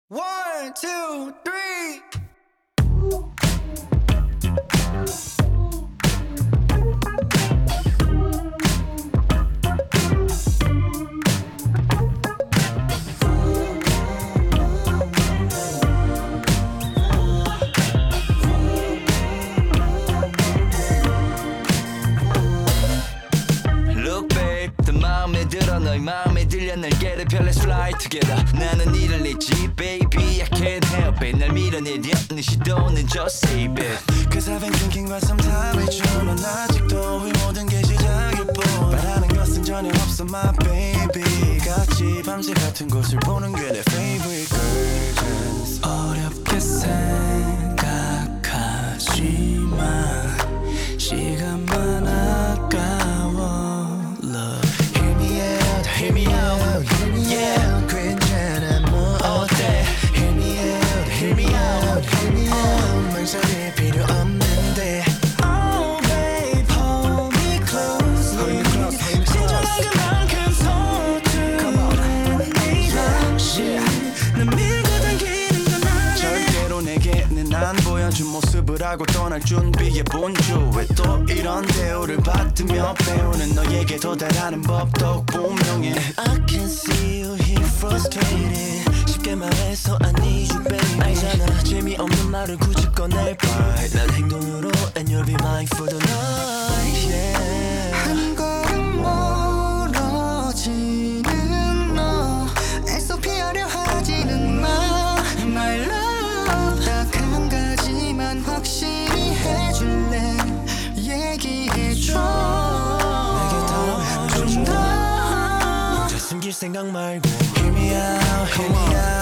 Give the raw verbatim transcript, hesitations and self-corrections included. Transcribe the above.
One, two, three. Look babe, 더 마음에 들어 너의 마음에 들려 날 get it, let's fly together. 나는 이를 잊지 baby, I can't help it. 날 밀어내려 네 시도는 just save it. Cause I've been thinking about some time with you. 넌 아직도 이 모든 게 시작일 뿐. 바라는 것은 전혀 없어 my baby. 같이 밤새 같은 곳을 보는 게 내 favorite curtains. 어렵게 생각하지마 시간만 아까워 Love Hear me out, hear me out, hear me out. 괜찮아 뭐 어때? Hear me out, hear me out, hear me out. 망설일 필요 없는데. Oh babe, hold me close. Hold me close, hold me close. 진정한 그만큼 서투른 이 잠시 난 밀고 당기는 건 아니야. 절대로 내게는 안 보여준 모습을 알고 떠날 준비해 본 주. 왜 또 이런 대우를 받으며 배우는 너에게 도달하는 법도 분명해. I can see you here frustrated. 쉽게 말해서 I need you baby. 알잖아 재미없는 말을 굳이 꺼낼 바. 난 행동으로 and you'll be mine for the night. Yeah. 한 걸음 멀어지는 너 애써 피하려 하지는 마. My love 딱 한 가지만 확실히 해줄래. 얘기해줘. 내게 더 좀 더. 숨길 생각 말고 Hear me out, hear me out.